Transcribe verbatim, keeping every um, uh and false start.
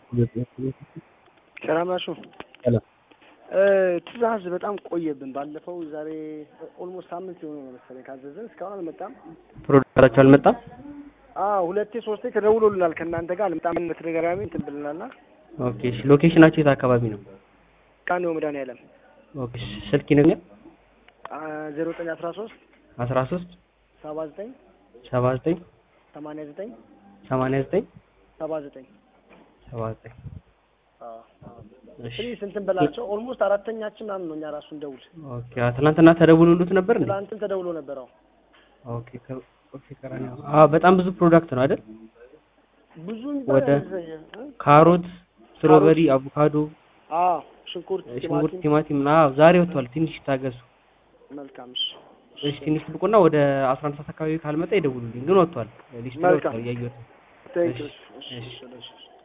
ሰላም ናችሁ? ሰላም ትዕዛዝ በጣም ቆየብን። ባለፈው ዛሬ ኦልሞስት ሳምንት የሆነ ነው መሰለኝ ካዘዘን እስካሁን አልመጣም። ፕሮዳክታችሁ አልመጣም? አዎ ሁለቴ ሶስቴ ተደውሎልናል ከእናንተ ጋር አልመጣም በተደጋጋሚ እንትን ብለናልና። ኦኬ እሺ። ሎኬሽናችሁ የት አካባቢ ነው? ቃኔው መድኃኒዓለም። ኦኬ ስልክ ይነግረኝ። ዜሮ ዘጠኝ አስራ ሶስት አስራ ሶስት ሰባ ዘጠኝ ሰባ ዘጠኝ ሰማንያ ዘጠኝ ሰማንያ ዘጠኝ ሰባ ዘጠኝ ሰባ ዘጠኝ አዎ እሺ። ፕሊዝ እንትን በላቸው። ኦልሞስት አራተኛችን ምናምን ነው እኛ ራሱ እንደውል። ኦኬ ትናንትና ተደውሎልዎት ነበር እንዴ? ትናንትም ተደውሎ ነበር። አዎ ኦኬ ኦኬ ቀራኒዮ። አዎ በጣም ብዙ ፕሮዳክት ነው አይደል? ብዙ ወደ ካሮት፣ ስትሮበሪ፣ አቮካዶ፣ አዎ ሽንኩርት፣ ሽንኩርት፣ ቲማቲም አዎ ዛሬ ወጥቷል። ትንሽ ታገሱ። መልካም እሺ። እሺ ትንሽ ልቁና ወደ አስራ አንድ ሰዓት አካባቢ ካልመጣ ይደውሉልኝ። ግን ወጥቷል። ሊስት ላይ ወጥቷል ያየሁት። ቴንክ ዩ እሺ እሺ።